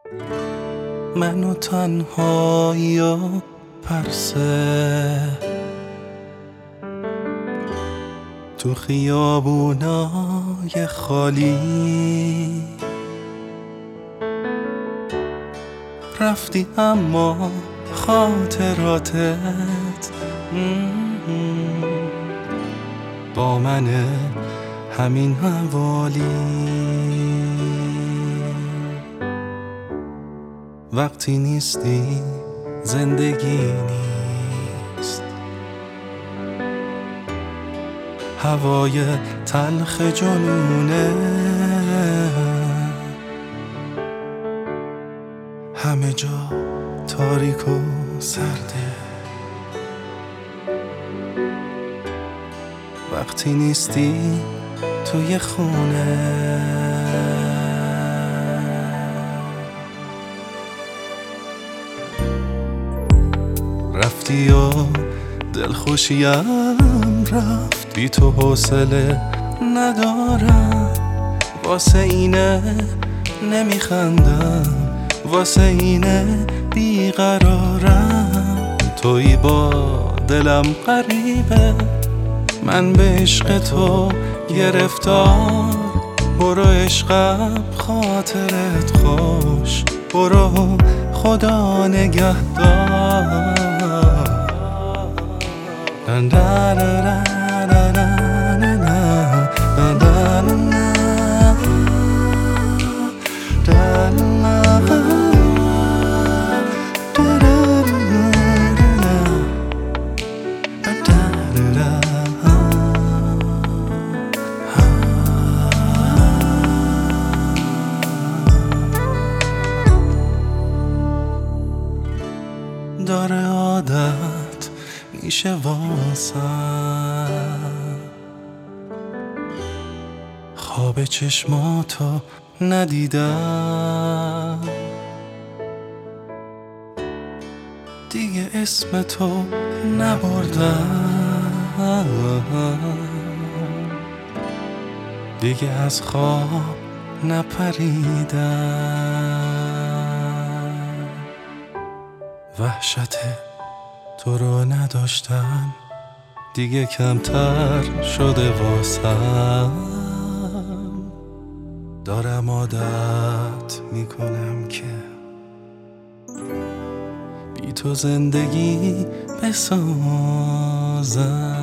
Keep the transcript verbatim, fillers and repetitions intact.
منو تنهایی و پرسه تو خیابونای خالی رفتی اما خاطراتت با منه همین حوالی. وقتی نیستی زندگی نیست، هوای تلخ جنونه همه جا تاریک و سرده. وقتی نیستی توی خونه رفتی و دلخوشیم رفت، بی تو حوصله ندارم، واسه اینه نمیخندم، واسه اینه بیقرارم. تویی با دلم غریبه، من به عشق تو گرفتار. برو عشقم خاطرت خوش، برو خدا نگهدار. داره عادت میشه واسم خواب چشماتو ندیدم، دیگه اسم تو نبردم، دیگه از خواب نپریدم. وحشت تو رو نداشتن دیگه کمتر شده واسم. دارم عادت میکنم که بی تو زندگی بسازم.